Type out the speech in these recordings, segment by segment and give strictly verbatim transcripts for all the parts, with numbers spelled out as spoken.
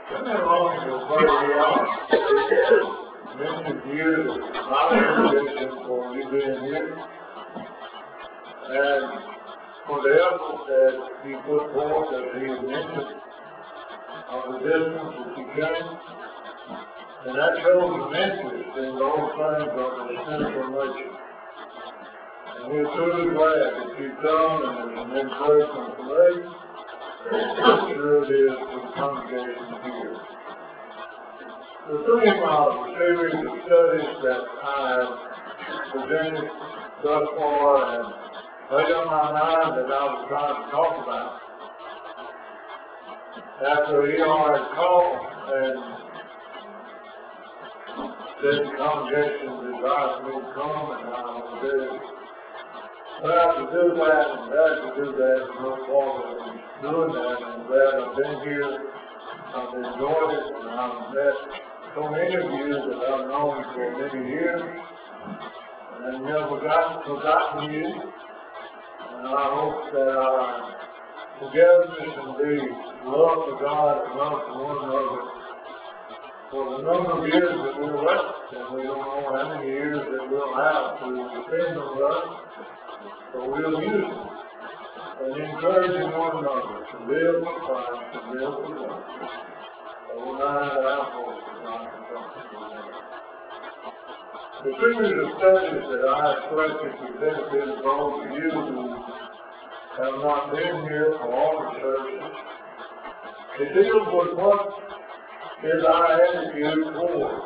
Isn't it wrong to pray out? Mentioned here that my religion for you being here, and for the effort that he put forth that he had mentioned of the distance that he came, and that shows an interest in those things of the spiritual nature. And we're truly glad that you come and there's an encouragement for me. I'm sure it is for the congregation here. The theme of the series of studies that I have presented thus far and laid on my mind that I was trying to talk about, after E R had called and said the congregation desired me to come, and I was very proud to do that and glad to do that and look forward to doing that, and glad I've been here. I've enjoyed it, and I've met so many of you that I've known for many years, and I've never got, forgotten you, and I hope that our togetherness and the love for God and love for one another for the number of years that we're left, and we don't know how many years that we'll have to depend on us, but we'll use it, and encouraging one another to live for Christ, to live for God. So we'll mind our hopes and not the series of studies that I have selected to benefit those of you who have not been here for all the services, it deals with what is our attitude towards.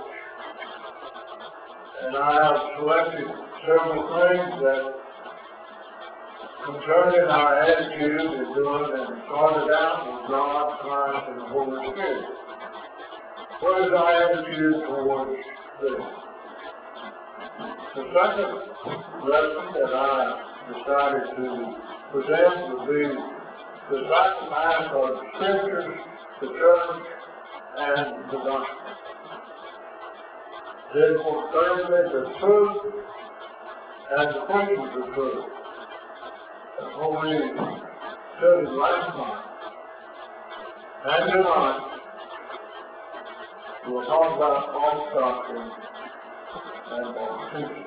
And I have selected several things that concerning our attitude is doing, and started out with God, Christ, and the Holy Spirit. What is our attitude towards this? The second lesson that I decided to present would be the sacrifice of the Scriptures, the church, and the gospel. Then for thirdly, the truth and the preaching of the truth. That's what we studied last night. And tonight, we'll talk about false doctrine and false teaching.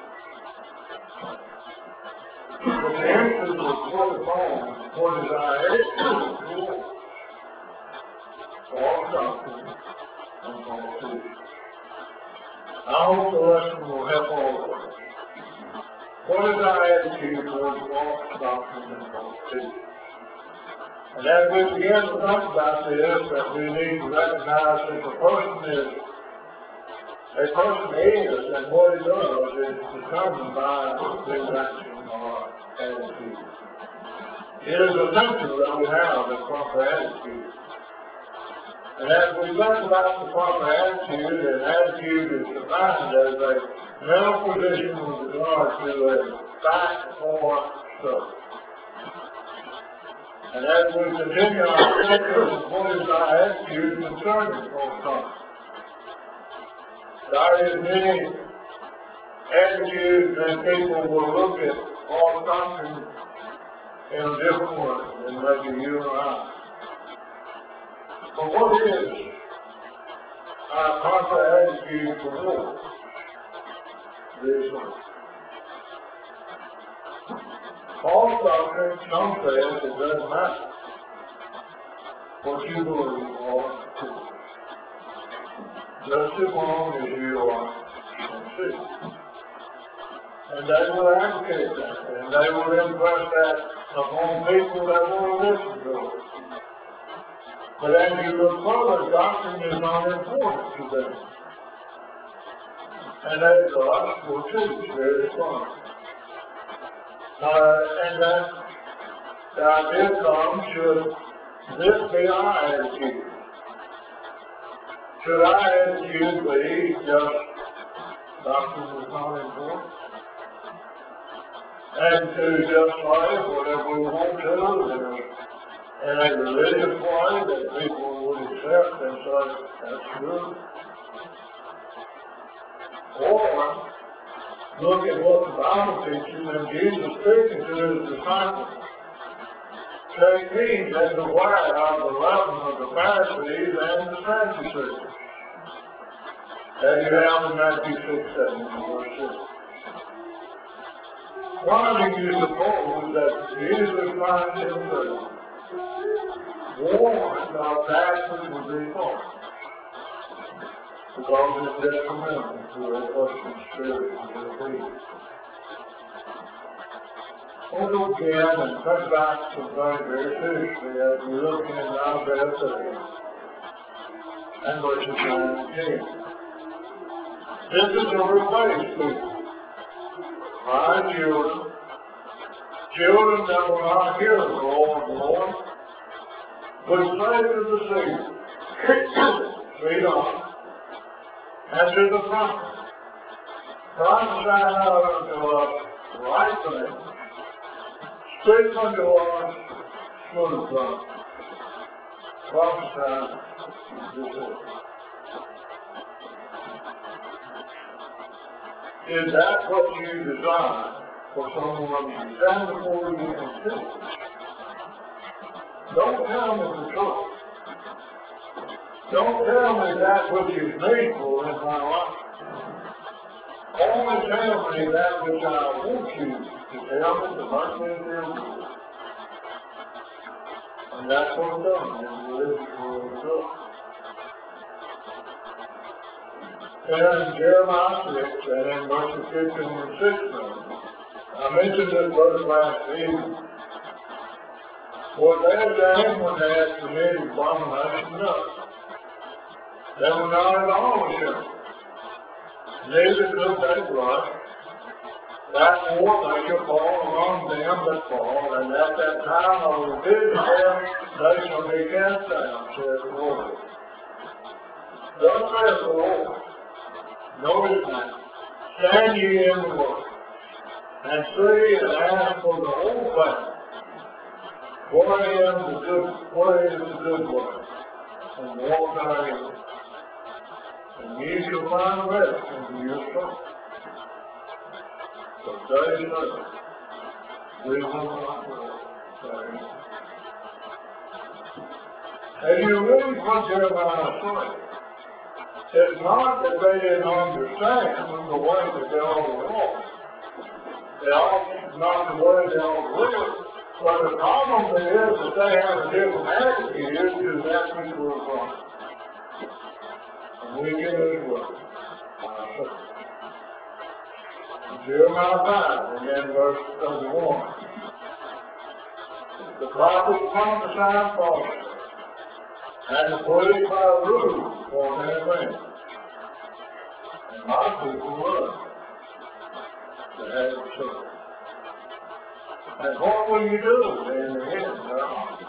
But the answer was put upon what is our attitude towards false doctrine and false teaching. I hope the lesson will help all of us. What is our attitude towards false doctrine and false teaching? And as we begin to think about this, that we need to recognize that the person is, a person is, and what he does is determined by his action or attitude. It is essential that we have a proper attitude. And as we think about the proper attitude, and attitude is defined as a mental position with regard to a fact or stuff. And as we continue our study of what is our attitude concerning false doctrine, there is many attitudes that people will look at false doctrine in a different way than maybe you or I. But what is our proper attitude towards these things? False doctrine, some say it doesn't matter what you believe or teach. Just as long as you are sincere. And they will advocate that, and they will impress that upon people that will listen to it. But as you look further, doctrine is not important to them. And that God will teach very fun. Uh, and that the idea comes, should this be our attitude? Should our attitude be just doctrine is not important? And to just say whatever we want to, in a religious way that people would accept and say, that's good. Or look at what the Bible teaches and Jesus speaking to his disciples. take heed and beware of the leaven of the Pharisees and the Sadducees. As you have in Matthew six, seven, verse six. Why do you suppose that Jesus finds himself warned of that which would be false? Because it's detrimental to a person's spirit and faith. We'll go again and cut back some things very seriously as we look in Isaiah thirty and verses nine and ten. This is a replaced people. My children, children that will not hear the law of the Lord, which say to the sea, feed on, and to the prophet, prophesy not unto us right things, speak unto us smooth things, prophesy the truth. Is that what you desire for someone to stand before you and speak? Don't tell me the truth. Don't tell me that which is needful in my life. Only tell me that which I want you to tell me to make me feel good. And that's what I'm doing in the religious world. And in Jeremiah six, and in verses fifteen and sixteen, I mentioned this verse last evening. What they had done when they had committed abomination up, they were not at all ashamed. Neither could they blush. That more they shall fall among them that fall, and at that time I will visit them, they shall be cast down, says the Lord. Thus says the Lord. Notice now, stand ye in the word, and see and ask for the whole thing. Wherein the good, where is the good word? And walk therein. And ye shall find rest unto your soul. So day and night, we will not rest. As you read what Jeremiah said, it's not that they didn't understand the way that they all walk. They all, not the way they all live. But the problem is that they have a different attitude to that which we're from. And we get it as well. Jeremiah five, and then verse thirty-one. The prophet prophesied falsely, and the police by rude for their land. And my people love to have the church. And what will you do in the end? Well,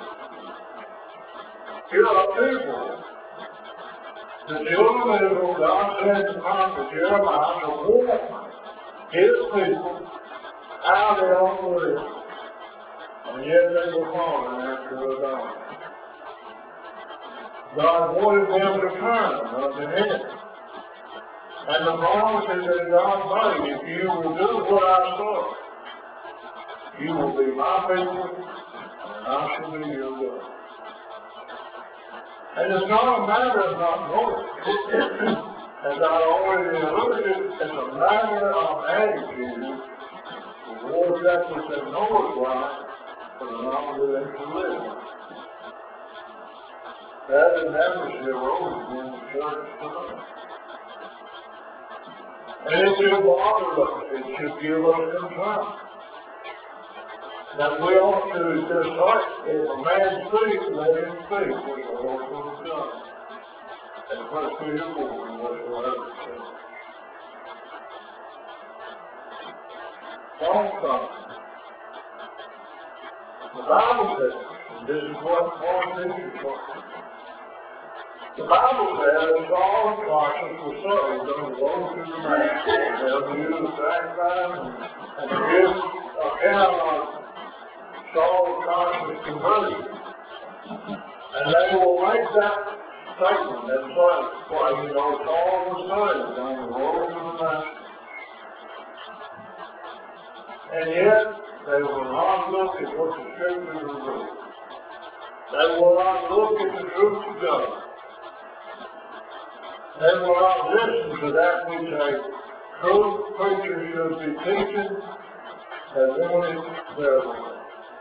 you are people. The children of Israel, God said to prophet Jeremiah to warn his people how they ought to live. And yet they were falling after the God. God wanted them to turn unto him. And the promises that God made, if you will do what I saw, you will be my people, and I shall be your God. And it's not a matter of not knowing. As I already alluded, it's a matter of attitude towards that which they know is right, but are not willing to live. That is never eroded in the church today. And it should bother us. It should give us concern. That we ought to just like, if a man speaks, let him speak, which the Lord has done. And first Peter four, and whatsoever says. Also, the Bible says, and this is what Paul teaches us. The Bible says Saul and Tarsus were saved on the road to Damascus. They'll use the sacrifice and give account of Saul and Tarsus' conversion. And they will make that statement and say, well, you know, Saul was saved on the road to Damascus. And yet, They will not look at what the Scriptures reveal. They will not look at the truth of God. They will not listen to that which a true preacher should be teaching as only their way.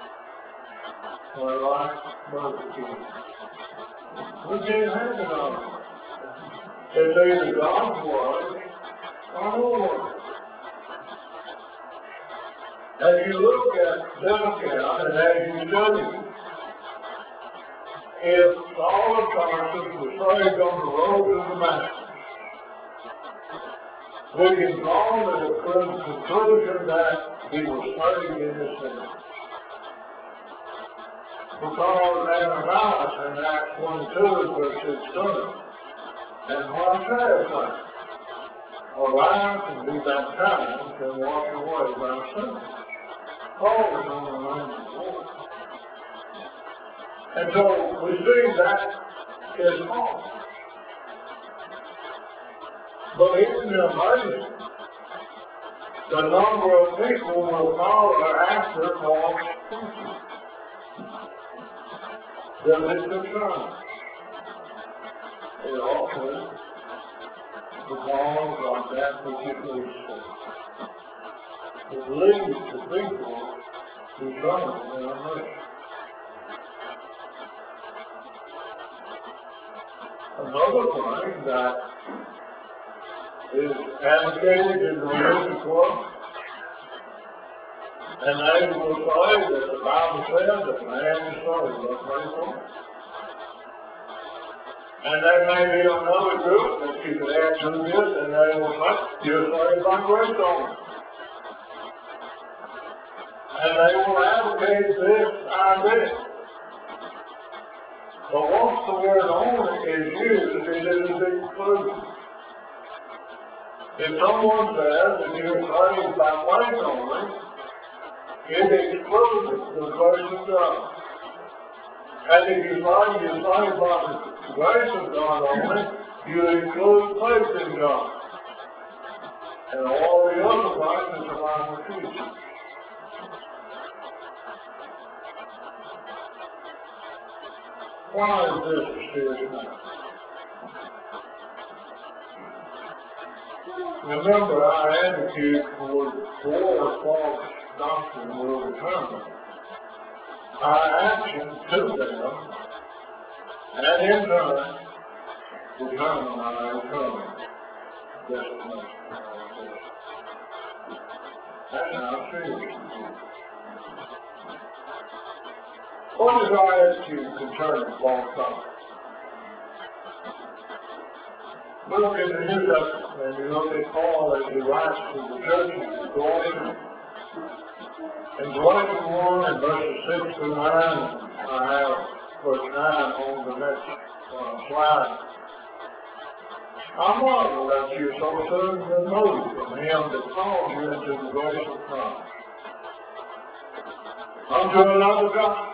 Or like Brother King. We can't have it on them. It's either God's word or no word. As you look at this account and as you study, if Saul of Tarsus was saved on the road to Damascus, we can draw to the conclusion that he was saved in his sin. Because Ananias in Acts twenty-two, verse sixteen, and one says that, arise and be baptized and wash away thy sins. Paul is on the name of the Lord. And so we see that is false. But isn't it amazing the number of people will follow after false teaching? Does it concern? It also because of that particular state. It leads to people who run in a mission. Another thing that is advocated in the religious world, and they will say that the Bible says that man is saved by faith. And there may be another group that you can add to this, and they will say, you're saved by grace only. And they will advocate this idea. But once the word only is used, it is excluded. If someone says that you're saved by faith only, it excludes the grace of God. And if you find you're saved by the grace of God only, you include faith in God. And all the other things that the Bible teaches. Why is this a serious matter? Remember, our attitude toward four false doctrine will determine our action to them, and in turn, determine our eternal destination. That's how serious it is. What is our attitude concerning false doctrine? Look in the New Testament, and you look at Paul as he writes to the churches of Galatians. In Galatians one, and verses six through nine, I have verse nine on the next uh, slide. I marvel that you so soon removed from him that called you into the grace of Christ, unto another gospel,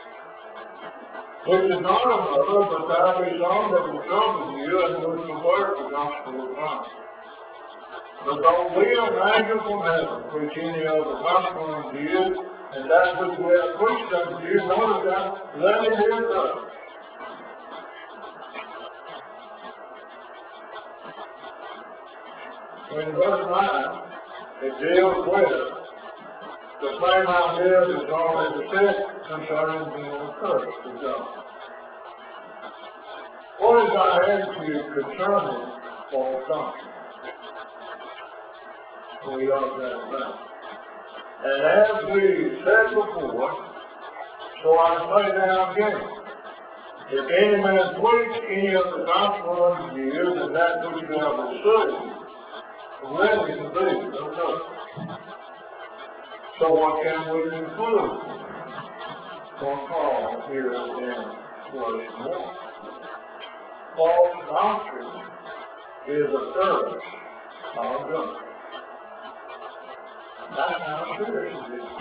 which is not another, but there is some that will come to you and will pervert the gospel of Christ. But though we are angels from heaven preach any other gospel unto you, and that which we have preached unto you, notice that, let it be done. In verse nine, it deals with the same idea that's already said concerning being cursed of God. What is our attitude concerning false doctrine? We are that about. And as we said before, so I say now again, if any man preach any of the gospel unto you, then that which you have received, ready to be, no doubt. So what can we conclude from Paul here in Galatians one? False doctrine is a curse of God. That's how serious it is.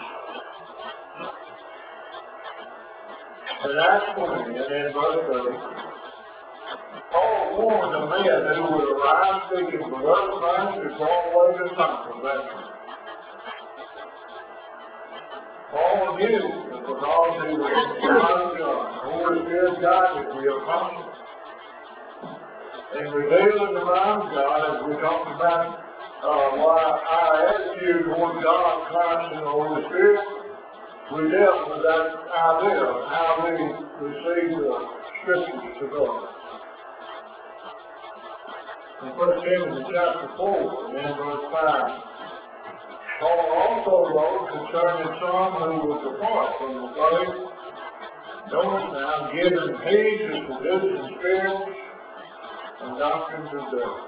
In Acts twenty, and in verse thirty, Paul warned the men who would arise speaking for other things to draw away the time from that. Paul knew that because he was the Son of God, the Holy Spirit guided the apostle in revealing the mind of God, as we talked about uh, why our attitude toward God, Christ, and the Holy Spirit. We dealt with that idea of how we receive the Scriptures to God. In First Timothy chapter four, and in verse five, Paul also wrote concerning some who would depart from the faith. Notice now, giving heed to seducing spirits and doctrines of devils.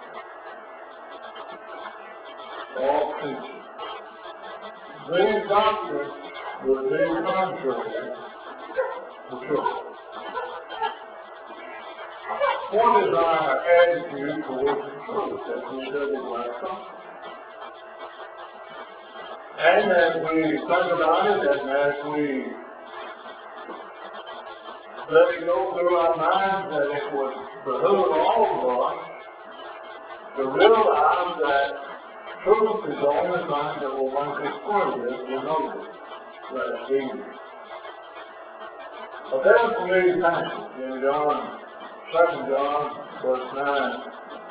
False teaching. These doctrines would be contrary to truth. What is our attitude towards the truth that we studied last time? And as we think about it, and as we let it go through our minds that it would behoove all of us to realize that truth is the only thing that will make us worthy to know it. That's easy. But there's a familiar passage in John, Second John, verse nine.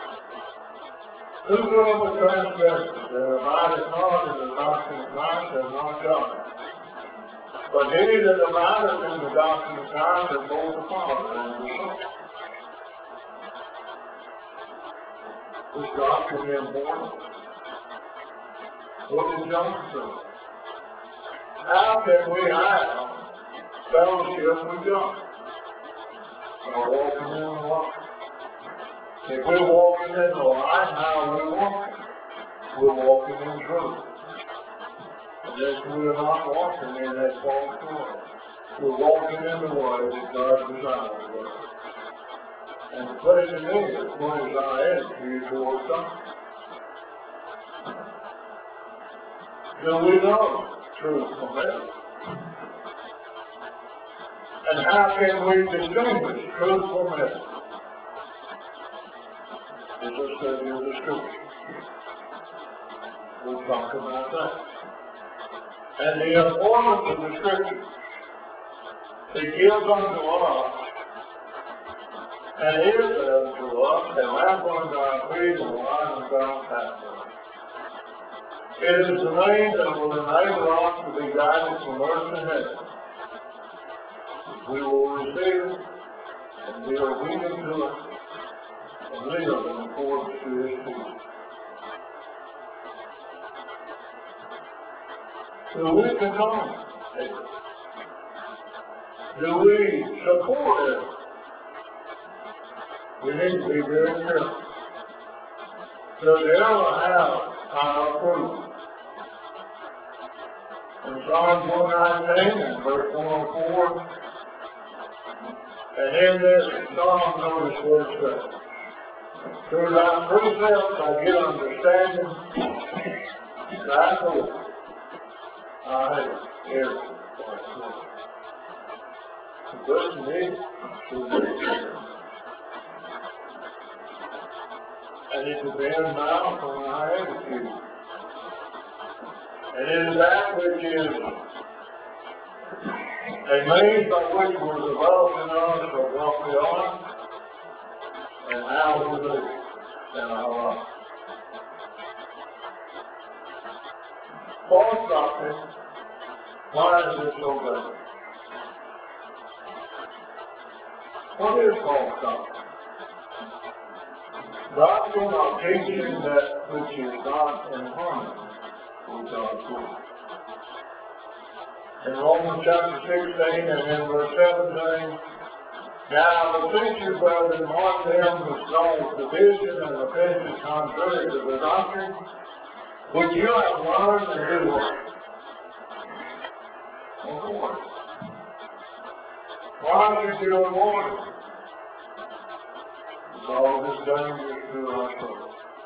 Whosoever transgresses and abideth not in the doctrine of Christ hath not God. But he that abideth in the doctrine of Christ hath both the Father and the Son. This doctrine is important. What did John say? How can we have fellowship with God? By walking in the light. If we're walking in the light, how are we walking? We're walking in truth. And if we're not walking in that false way, we're walking in the way that God designed us. And the question is, what is our attitude towards God? Do we know truth from error? And how can we distinguish truth from error? As I said in the Scripture. We'll talk about that. And the importance of the Scripture. It gives unto us, and is unto us, a lamp unto our feet and a light unto our pathway. It is the means that will enable us to be guided from earth to heaven. We will receive it and be obedient to it and live in accordance to His teaching. Do we condone it? Do we support it? We need to be very careful. Does it ever have our approval? In Psalm one nineteen and verse one oh four, and in this Psalm, notice what it says. Through thy precepts I get understanding, thy Lord I have everything. Good to me, to me. And it depends now on our attitude. And it is that which is a means by which we're developing us of what we are and how we live in our life. False doctrine, why is it so bad? What is false doctrine? Doctrine of teaching that which is not in harmony with God's word. In Romans chapter sixteen and in verse seventeen, now the teachers, brethren, mark them which cause division and offenses contrary to the doctrine, which you have learned and do what? Avoid. Why should you avoid it? Because it's dangerous to our soul.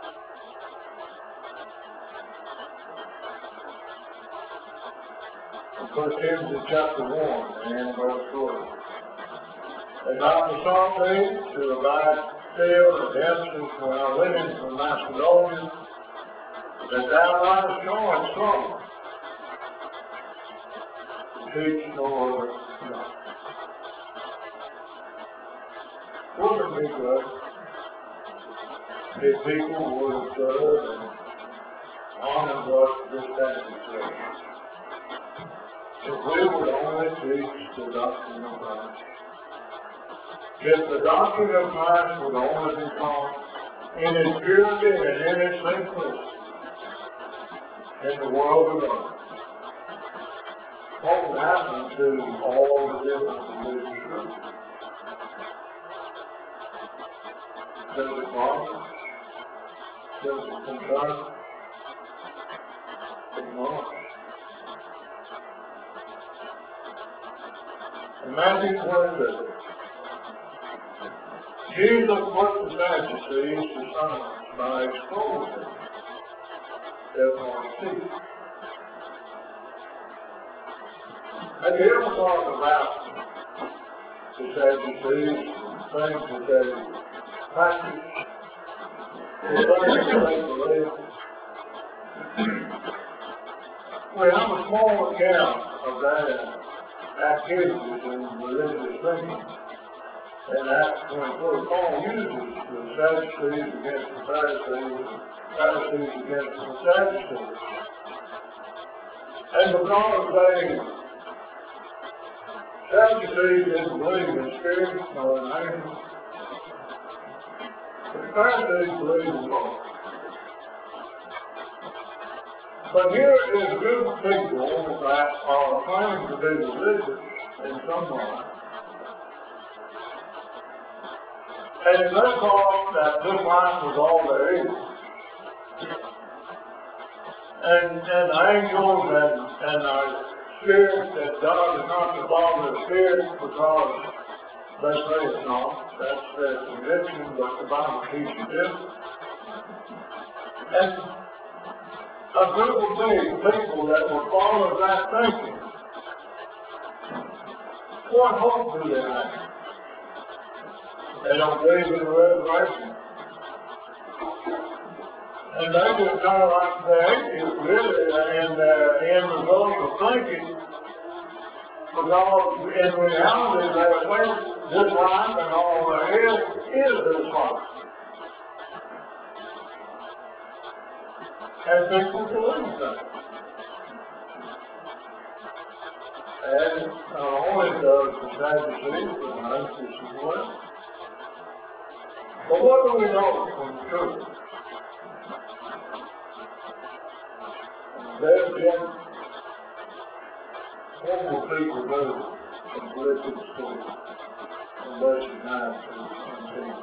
First Timothy chapter one and verse twelve. And not the Socrates to abide still at Ephesus when I went in from Macedonia, that thou mightest join some teach no other God. Wouldn't it be good if people would observe and honor what this passage says? If we would only teach the doctrine of Christ. If the doctrine of Christ would only be taught in its purity and in its simplicity in the world of God, what would happen to all the different religious groups? Does it bother? Does it concern? Ignore. In Matthew twenty-seven, Jesus put the Sadducees to silence by exposing their false teaching. Have you ever thought about the Sadducees and things that they practice? The things that they believe? We have a small account of their activities in religious thinking. In Acts twenty-four, Paul uses the Sadducees against the Pharisees, Pharisees against the Sadducees. And because they, Sadducees didn't believe in spirits nor in angels, the Pharisees believed in God. But here is a group of people that are claiming to be religious in some way. And they thought that this life was all there is. And, and angels and, and our spirits, that God is not the Father of spirits because they say it's not. That's their conviction, but the Bible teaches it. And a group of these people that will follow that thinking, what hope do they have? They don't believe in the resurrection. And they just kind of like they is really in the end result of thinking, because in reality they think this life and all there is is this life. And people believe that. And not only does the Sadducees believe this as well. But what do we know from the truth? There's been, what will people do in Philippians two, in verses nine through seventeen?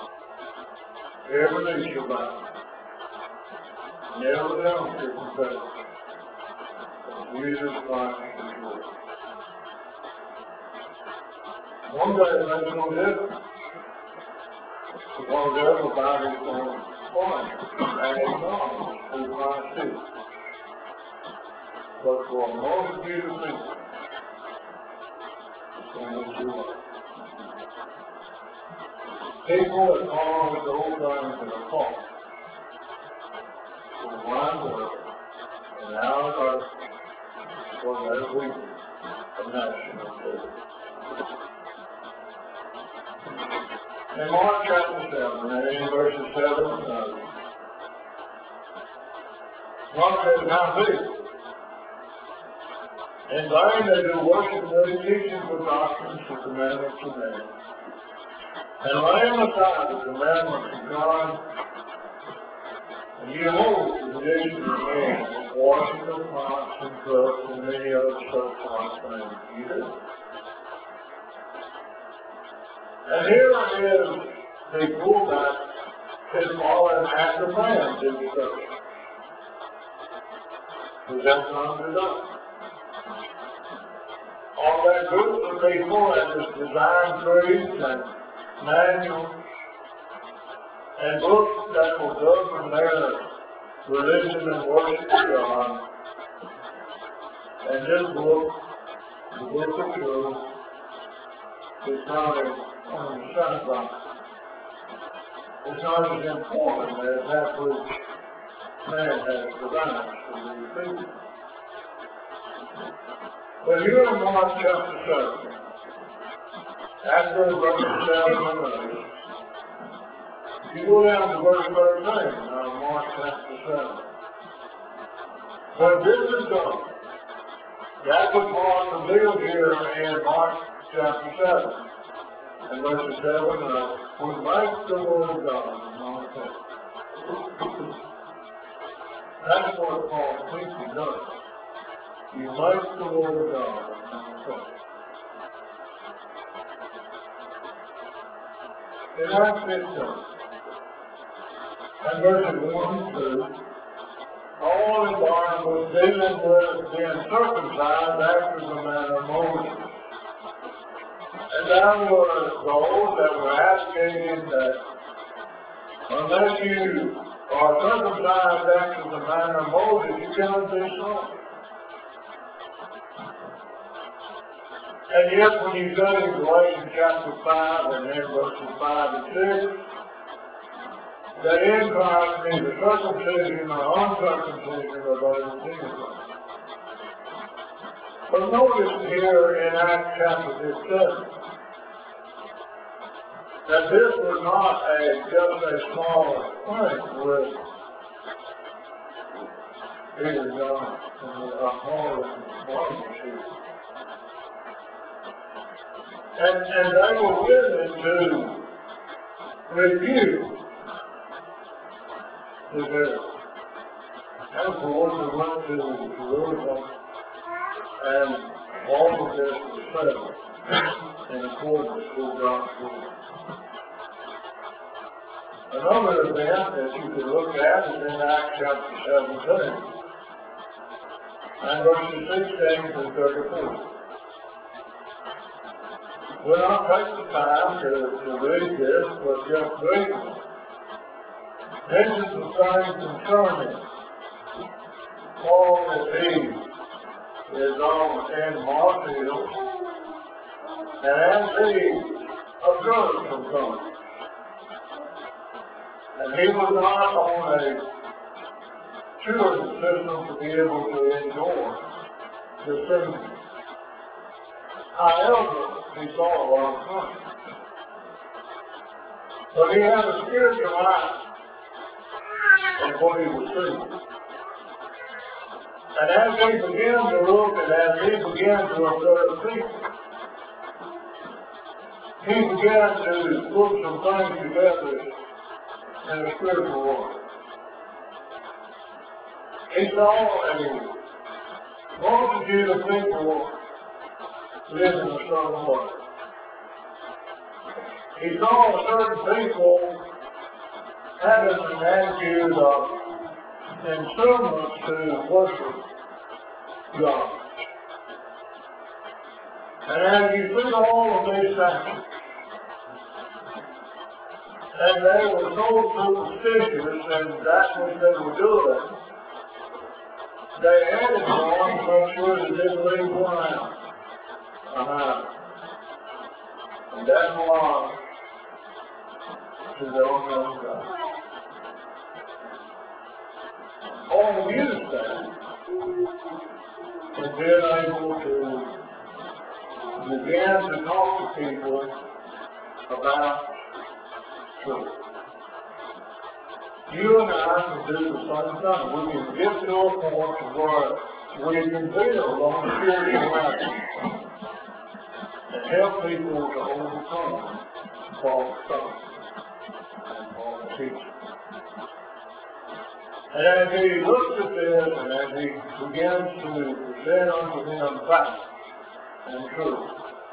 Every knee shall bow, and every tongue shall confess that Jesus Christ is Lord. One day it makes no difference. Because everybody's going to find and acknowledge who Christ is. But for a multitude of people, it's going to do it. People that follow those things that are false will wind up in our earth where there will be a nation of people. In Mark chapter seven, and in verses seven and nine, Mark says, now this, in vain they do worship the teachings of doctrines, the commandments of men, and laying aside the commandments of God, and you hold the tradition of men, washing of pots and cups and many other such like things. You do. And here is people that is fallen after man in the church. Does that sound good enough? All that group of people that is designed creeds and manuals and books that will govern their religion and worship of God. And this book, the book of truth, is not as on the sunlight. It's not as important as that which man has provided for these people. But here in Mark chapter seven, after verse seven and eight, you go down to verse thirteen of Mark chapter seven. When this is done, that was Mark revealed here in Mark chapter seven, and verses seven and eight, we make the word of God among us. That's what Paul teaching does. You make the word of God among us. In Acts fifteen, and verses one and two, Paul and Barnabas was dealing with being circumcised after the manner of Moses. And there were those that were advocating that unless you are circumcised after the manner of Moses, you cannot be saved. And yet when you go to Galatians chapter five and then verses five and six, that in Christ neither circumcision nor uncircumcision are those things. But notice here in Acts chapter fifteen that this was not a just a small thing with Peter, John, and Paul and Barnabas. And, and they were willing to rebuke the devil. And of course, they went to Jerusalem, and all of this was settled in accordance with God's will. Another event that you could look at is in Acts chapter seventeen, and verses sixteen through thirty-four. We'll not take the time to, to read this, but just briefly. This is the thing concerning Paul as he is on in Marshfield, and as he observed some things. And he was not on a tourism system to be able to enjoy the scenery. However, he saw a lot of things. But he had a spiritual eye in what he was seeing. And as he began to look and as he began to observe people, he began to put some things together in the spiritual world. He saw a multitude of people living in a certain way. He saw certain people having an attitude of instruments to worship God. And as you see all of these things, and they were so superstitious, and that's what they were doing, they added one to make sure they didn't leave one out behind. And that belongs to the unknown God. Paul used that and being able to begin to talk to people about truth. You and I can do the same thing. We can get to a point where we can build on the spiritual matter and help people to overcome false thoughts and false teaching. And as he looks at this and as he begins to present unto them facts and truth,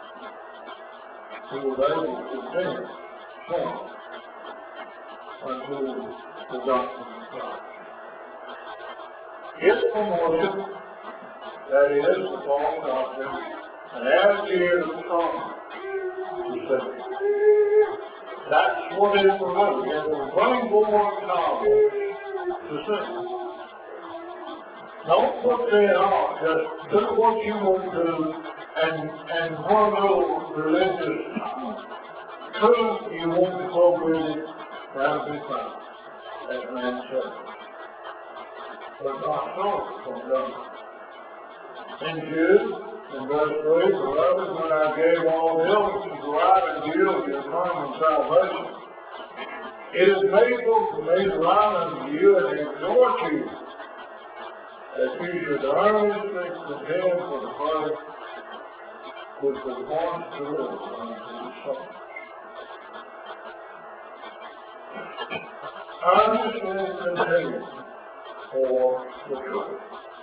he was able to present some unto the doctrine of Christ. It's from worship, that is the false doctrine, and as he is come to say, that's what it was. It was running forward knowledge to sing. Don't put that on, just do what you want to do, and, and one little religious truth you want to go with it, that'll be fine, as man said. But not so from God. In Jude, In verse three, beloved, when I gave all diligence to write unto you of your common salvation, it is needful for me to write unto you and exhort you that you should earnestly contend for the faith which was once delivered unto the saints. Earnestly contend for the truth.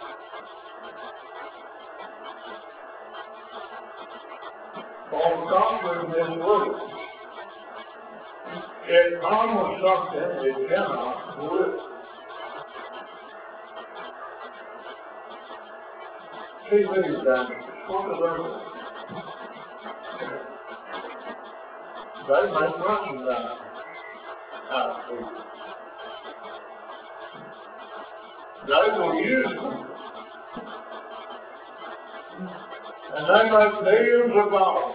On conquering this world, it promised something it cannot do it. See these things, what are they? They make merchandise out of people. They will use them. And they make millions of dollars.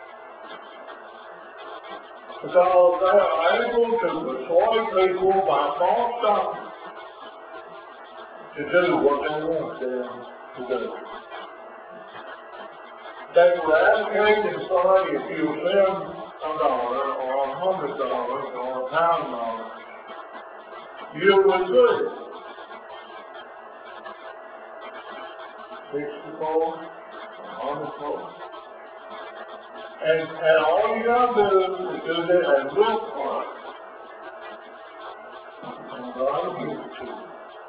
Because they are able to persuade people by false doctrine to do what they want them to do. They will advocate and say, if you send a dollar or a hundred dollars or a thousand dollars, you'll receive sixty-four, a hundred four. And, and all you gotta do is do that and look for it. And God will give it to you.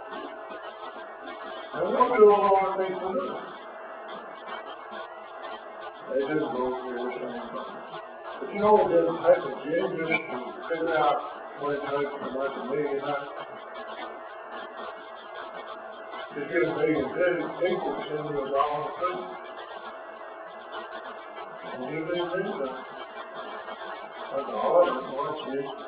And what do a lot of people do? They just go through the same thing. But you know, it doesn't take a genius to figure out what it takes to make a millionaire. To get a million people to send you a dollar fee. And you believe that? That's all I want to see.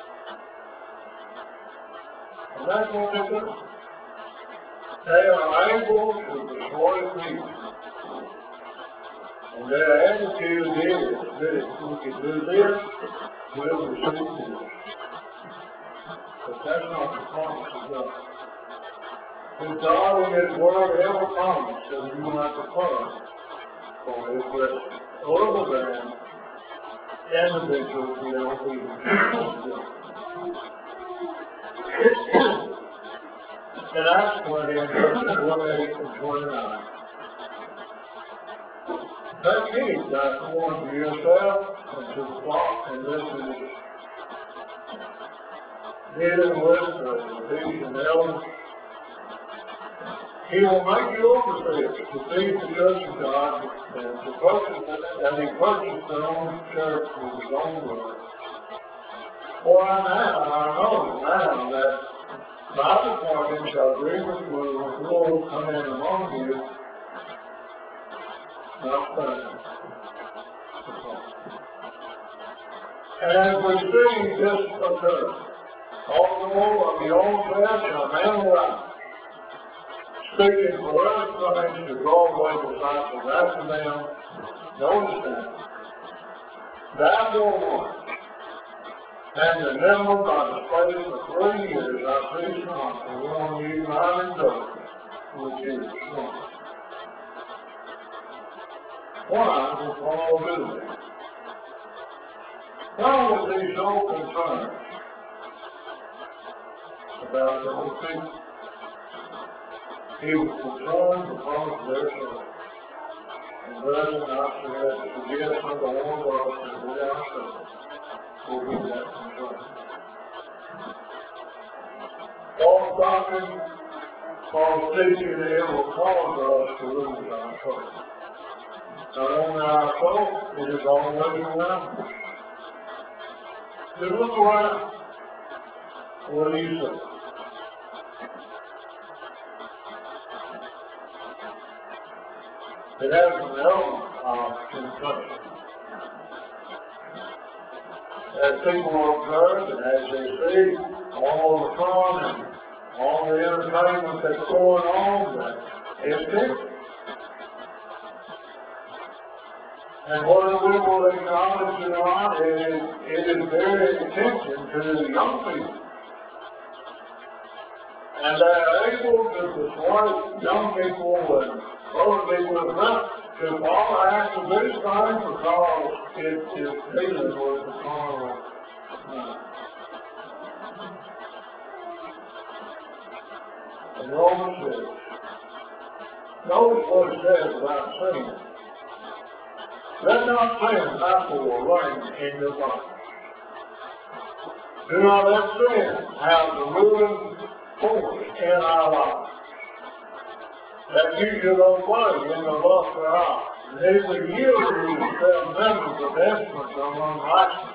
And that's what they do. They are able to persuade people. And their attitude is that if we can do this, we'll receive this. But that's not the promise of God. If God in His Word ever promised that we will not depart for His blessing, other than individuals who are obedient to God. In Acts twenty, twenty-eight and twenty-nine, take heed therefore unto yourself and to the flock, and this is dealing with the Ephesian elders. He will make you overseers to feed the church of God, and to purchase it, and He purchased their own church with His own blood. For I now, I know now that my departing shall bring with you when the Lord come in among you, not standing. And as we see this occur, all of the old flesh and a man alive, speaking for other things to draw away disciples after them, notice that. That will one. And remember by the space of three years I preached not to warn you not in darkness, which is one. Why did Paul do that? Why was he so concerned about the whole people? He was concerned because their soul. And brethren, I said, to forget from the one verse that we ourselves will be that concerned. False doctrine, false teaching here will cause us to lose our soul. Not only our soul, it is already around us. Just look around. What do you say? It has an element of concussion. As people observe and as they see all the fun and all the entertainment that's going on, that it's different. And whether we will acknowledge or not, it is, it is very attention to young people. And they are able to persuade young people and other people as well If Paul has to do things because it is dealing with the carnal mind. In Romans six, notice what it says about sin. Let not sin therefore reign in your body. Do not let sin have the ruling force in our lives, that you should obey in the lust of our eyes. Neither yield to yourself members of instruments of unrighteousness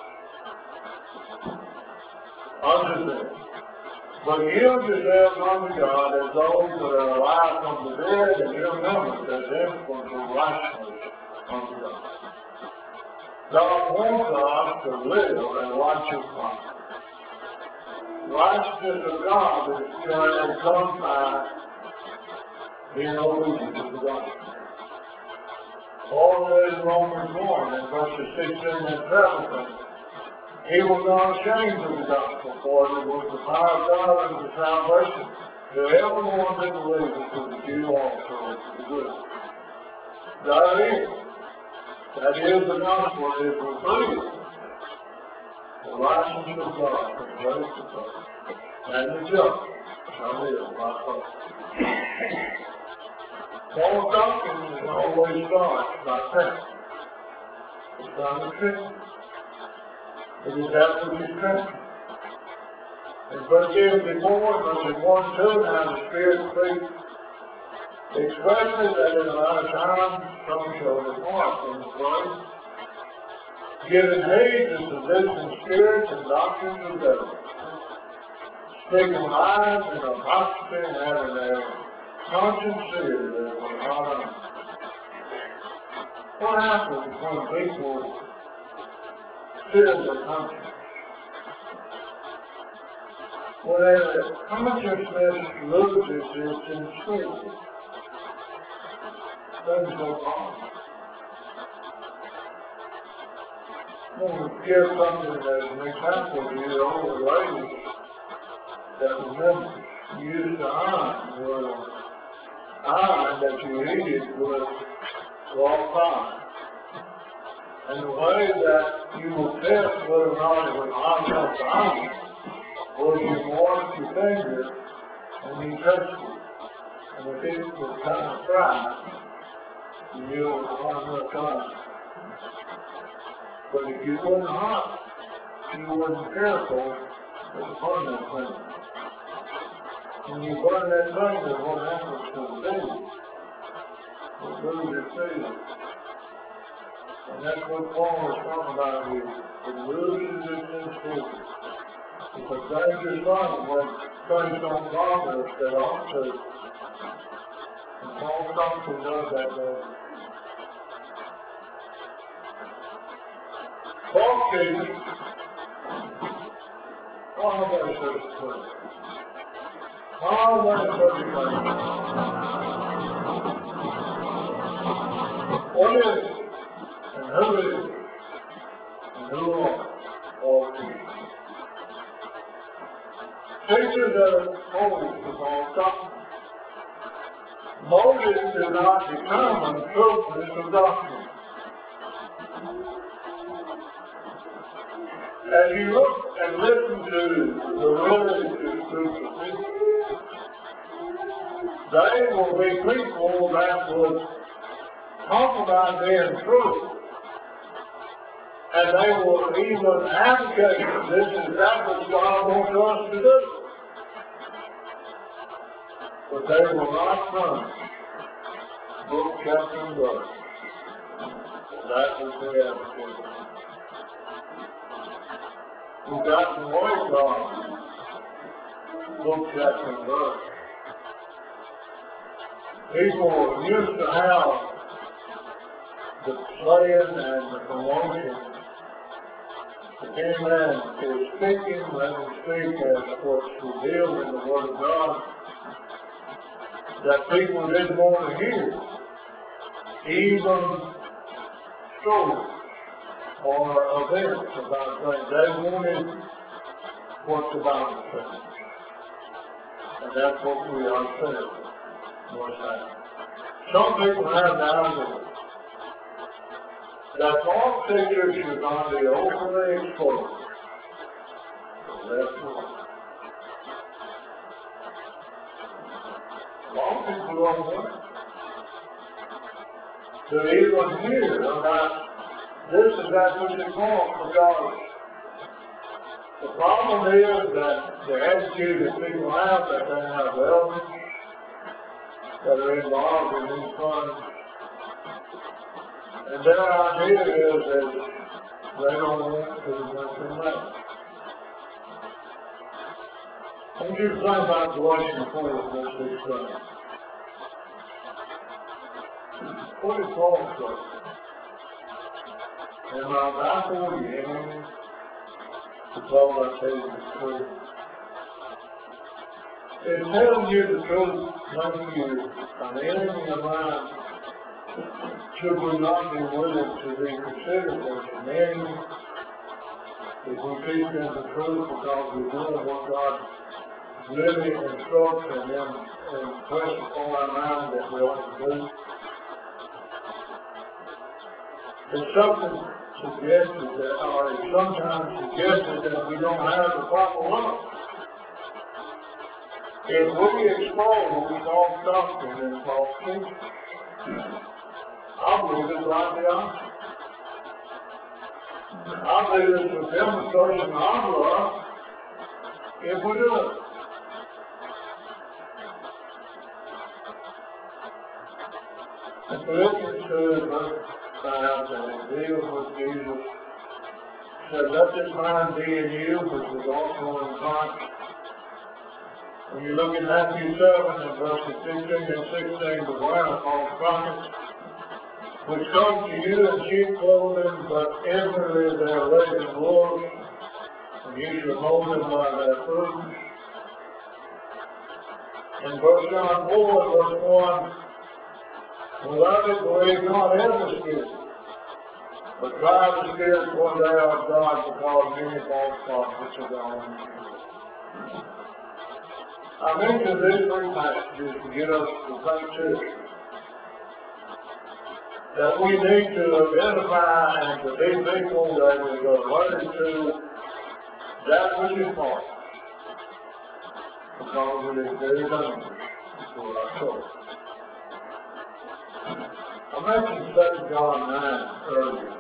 unto them, but yield yourselves unto God as those that are alive from the dead, and your members as instruments of righteousness unto God. God wants us to live a righteous life. Righteousness of God is and comes by being obedient to the gospel. Paul says in Romans one in verses sixteen and seventeen, he was not ashamed of the gospel, for it was the power of God unto salvation to everyone that believes, to the Jew also and to the Greek. That is, that is the gospel is revealed, the righteousness of God from grace to grace, and the just shall live by faith. Paul's doctrine is always starts by faith. It's not a trick. It is absolutely true. In verse before, verses one and two, now the Spirit speaks expressly that in a lot of time some shall depart from the faith, giving heed to seducing spirits and doctrines of devils, speaking lies and apostasy and having their conscience seared that were not honest. What happens when people seal their conscience? When their consciousness loses its integrity, things go wrong. I'm going to give something as an example to you. Older ladies that remember you used to iron with iron that you heated with raw fire. And the way that you will test whether or not it was hot enough to iron was you washed your finger and you touched it. And if it was kind of dry, you knew it was hot enough to iron. But if you wasn't hot, you wasn't careful, it would burn that finger. When you burn that finger, what happens to the finger? It loses feeling. And that's what Paul is talking about here. It loses its integrity. It's a dangerous thing when things don't bother us that ought to. And Paul Thompson does that way. Paul teaches, oh, I'm going to say this quick. Oh, I'm going to say this quick. What is it? And who is it? And who are all people? Teachers that are holy to Paul's doctrine. Motives do not determine truthfulness of doctrine. As you look and listen to the religious groups of people, they will be people that would talk about being true. And they will even advocate this is that what God wants us to do. But they will not come book, chapter, and verse. That is the advocate. We've got to work on book, chapter, and verse. People used to have the playing and the promotion. If any man is speaking, let him speak as what's revealed in the Word of God that people didn't want to hear. Even stories or events about things. They wanted what the Bible says. And that's what we are saying. What's that? Some people have the idea that false teachers should not be openly exposed. That's all. A lot of people don't want to even hear about this is that which is wrong, because the problem is that the attitude that people have, that they have relatives that are involved in these funds, and their idea is that they don't want to mention that. I want you to think about Galatians four, verse sixteen. What is Paul saying? Am I back for you, enemy? Because I tell you the truth. In telling you the truth, make you an enemy of mine. Should we not be willing to be considered as an enemy if we teach them the truth because we know what God really instructs and then impress upon our mind that we ought to do? It's something suggested that, or it's sometimes suggested that we don't have the proper love. If we expose false doctrine and false teaching, I believe it's like the opposite. I believe it's a demonstration of love if we do it. In Philippians two, verse five, and it deals with Jesus, said, let this mind be in you, which was also in Christ. When you look at Matthew seven and verses fifteen and sixteen, beware of false prophets, which come to you in sheep clothing, but inwardly they are ravening wolves, and you shall know them by their fruits. In First John four, verse one, beloved, believe not every spirit, but try the spirits whether they are of God, because many false prophets are gone into the world. I mentioned these three passages to get us to think seriously that we need to identify and to be people that is alerted to that which is false, because it is very dangerous for our soul. I mentioned Second John nine earlier.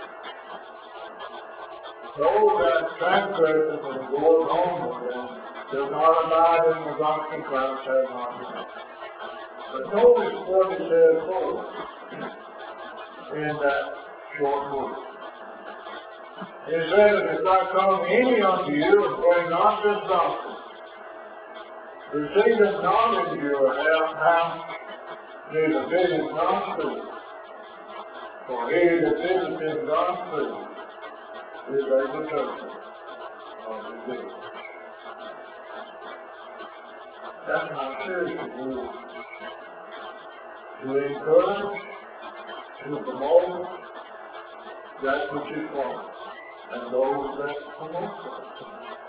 Those that transgress and goes on with them does not abide in the doctrine of Christ has not been. But notice what it says forward in that short book. It says, if I come any unto you and bring not this doctrine, receive it not into your house, neither visit not food. For he that visiteth not food is a betrayer of the day. That's my spiritual rule. To encourage, to promote that which is wrong, and those that promote it.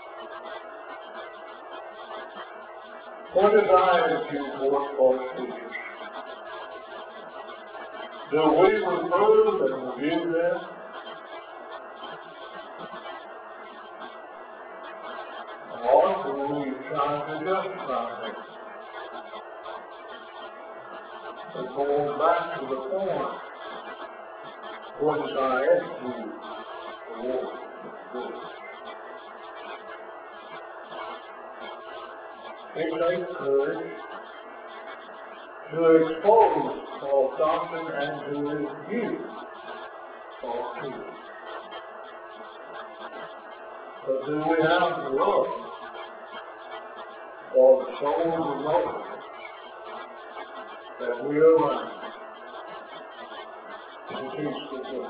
What is our attitude towards false teachers? Do we reprove and rebuke them? Or do we try to justify them? It goes back to the point. What is our attitude towards this? It takes courage to expose false doctrine and to rebuke false teaching. But do we have the love for the souls of those that we are learning to teach the truth?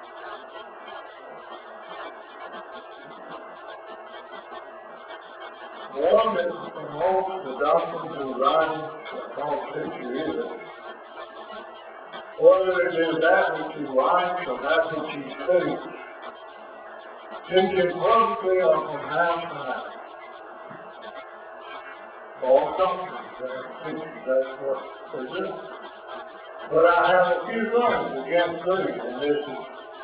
One that promotes the doctrine through writing, a false teacher is, whether it is that which he writes or that which he speaks, teaching publicly or from house to house. False doctrine, that's what they do. But I have a few things against these, and this is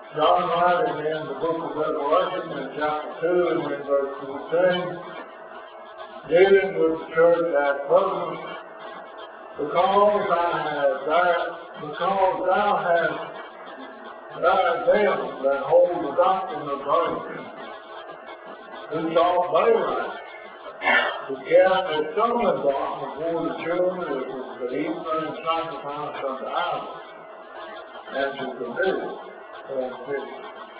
John writing in the book of Revelation in chapter two and in verse fourteen, dealing with the church at present, because thou hast that, because thou hast died them that hold the doctrine of grace, who sought Balaam to cast a stumbling block before the children of Israel, to eat and sacrifice unto idols, and to commit fornication.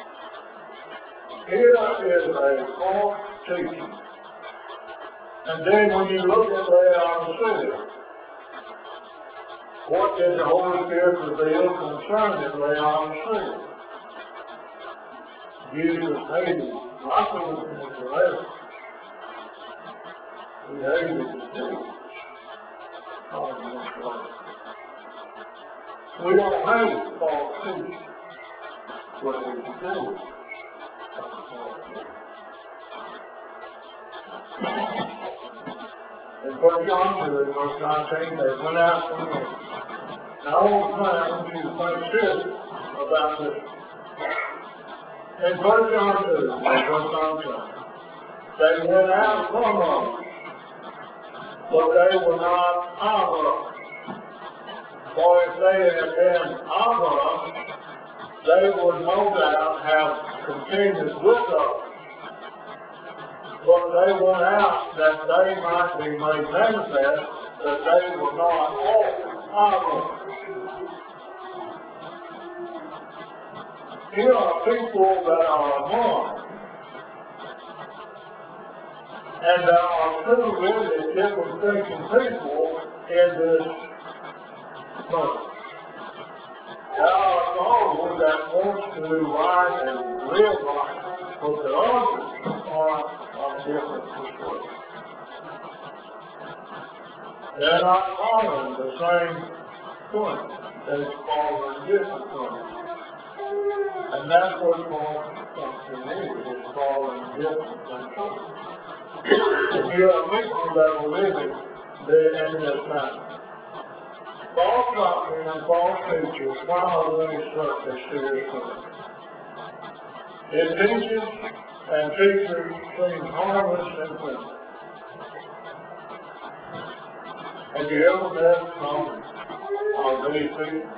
Here is a false teaching. And then when you look at Laodicea, what did the Holy Spirit reveal concerning Laodicea? Jesus hated Michael and the rest. He hated the Jews. We don't hate false teaching. What we do. In First John two, in verse nineteen, they went out from him. Now, I want to think serious about this. In First John two, in verse nineteen, they went out from us, but they were not of us. For if they had been of us, they would no doubt have continued with us. But they went out that they might be made manifest that they were not all of us. Here are people that are among, and there are two really different thinking people in this verse. There are those that want to write and live right, but the others are of different persuasion. They're not following the same point. They're following different points. And that's what something is, is following different points. Here are people that are living there in this time. False doctrine and false teachers, why are they such a serious thing? It teaches and teachers seem harmless and simple. Have you ever met some of these people?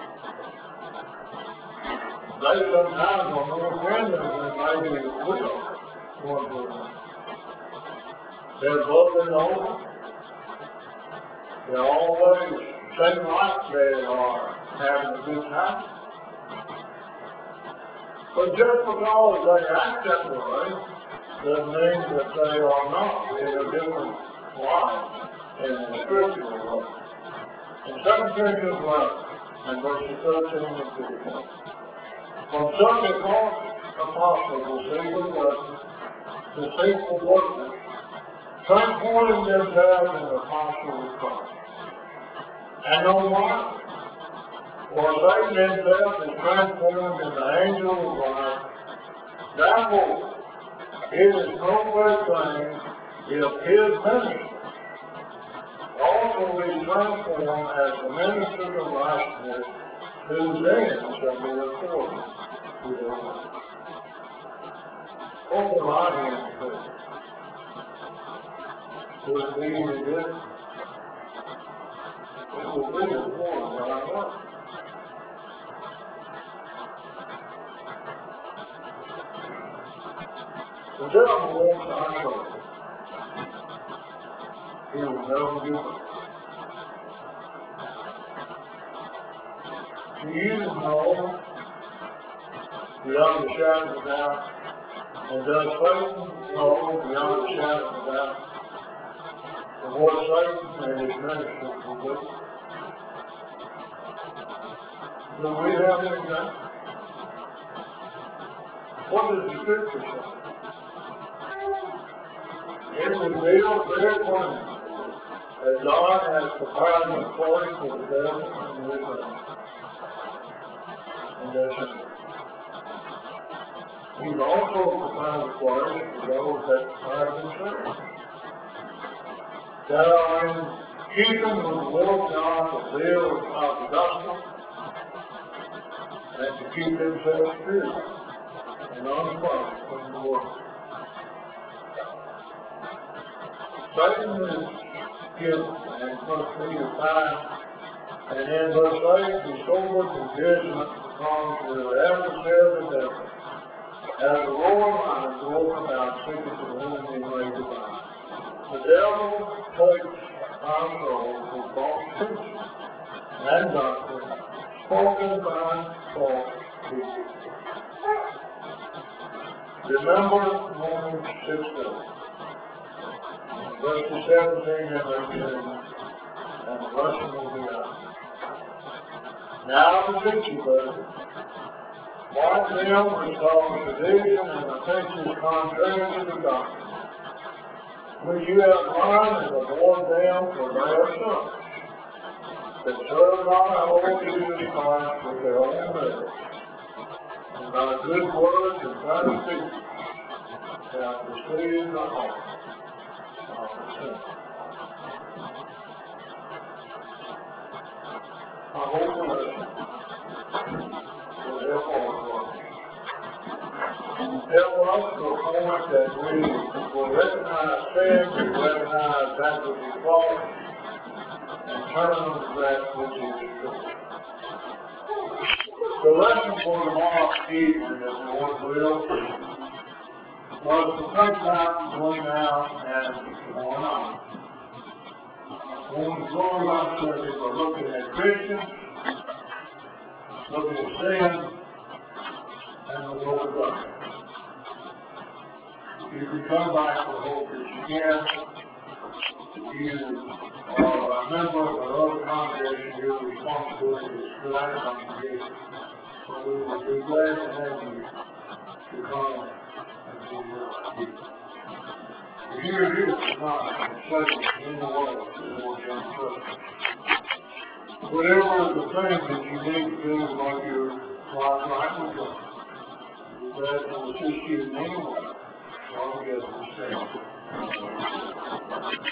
They sometimes are more friendly than maybe we are one to another. They're bubbling over. They always seem like they are having a good time. But just because they act that way doesn't mean that they are not in a different life in the spiritual way. In Second Corinthians eleven and verses thirteen and fifteen, from such a false apostle deceiving blessings, deceitful workmen, transforming themselves into apostles of Christ. And no wonder, for Satan himself is transformed into the angel of light. Therefore, it is no great thing if his ministry also be transformed as the ministers of righteousness, whose end shall be according to their work. What will I answer? Will it be any good? It will be as one that I know. The devil wants our trouble. He will never give us. Do you know, beyond the shadow of doubt, and does Satan know beyond the shadow of doubt of what Satan and his ministers will do? Do we have any doubt? What does the Scripture say? It reveals very plainly that God has prepared a place for the devil and his enemies. And that's it. He's also prepared a place for those that prepare themselves. That are in keeping with the will of God, the will of the gospel, and to keep themselves pure. and unpunished from the world. Satan is guilty and must be defined, and in verse eight, the sword and judgment comes to the adversary of the devil. As the Lord lion to open out secrets of whom he may divine. The devil takes our soul for false teaching and doctrine, spoken by false teachers. Remember Romans sixteen, verses seventeen and eighteen, and the lesson will be out. Now the picture, brother. Mark them which cause division and offenses contrary to the doctrine, which you have learned and avoid them, for they are sons, that serve not our Lord Jesus Christ with their own lips, and by good words and kind speech shall deceive the heart of the sinner. I hope the lesson will help all of us. Help us to a point that we will recognize sin, we recognize that which is false, and turn to that which is true. The lesson for tomorrow evening, if the Lord will, was to take time between now and tomorrow night. When we go about study, we're looking at Christians, looking at sin, and the Lord of God. You can come back with hope that you can. If you are a member of another congregation, your responsibility is to that congregation. So we will be glad to have you to come and be with us. If you are here tonight and saved in the way of the Lord John Christ, whatever the things that you need to do about your life right with God, we're glad to assist you in any way. Long as we stay.